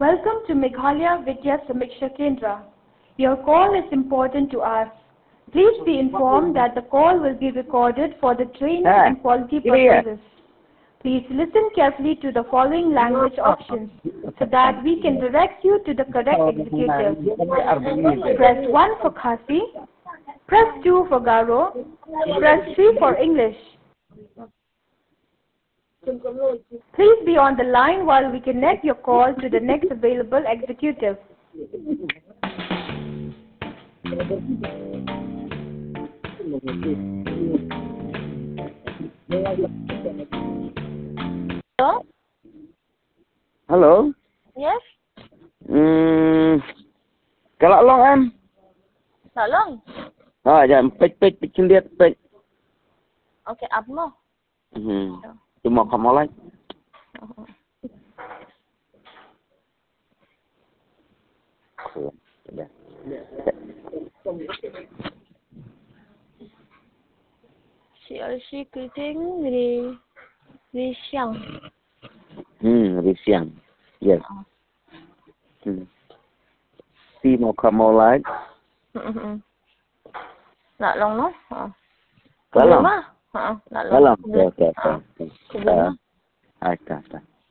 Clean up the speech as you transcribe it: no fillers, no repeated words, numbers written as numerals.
Welcome to Meghalaya Vidya Samiksha Kendra. Your call is important to us. Please be informed that the call will be recorded for the training and quality purposes. Please listen carefully to the following language options so that we can direct you to the correct executive. Press 1 for Khasi, press 2 for Garo, press 3 for English. Please be on the line while we connect your call to the next available executive. Hello? Hello? Yes? Kalau long em. Tolong. Jangan pek lihat pek. Oke, apa mau? Cuma kamu lagi. CLC Kuting Risiang. Risiang. Yes. Si mau kamu lagi. Nak long no? Kalau. Nak long. Oke. Kubur mah? Ada.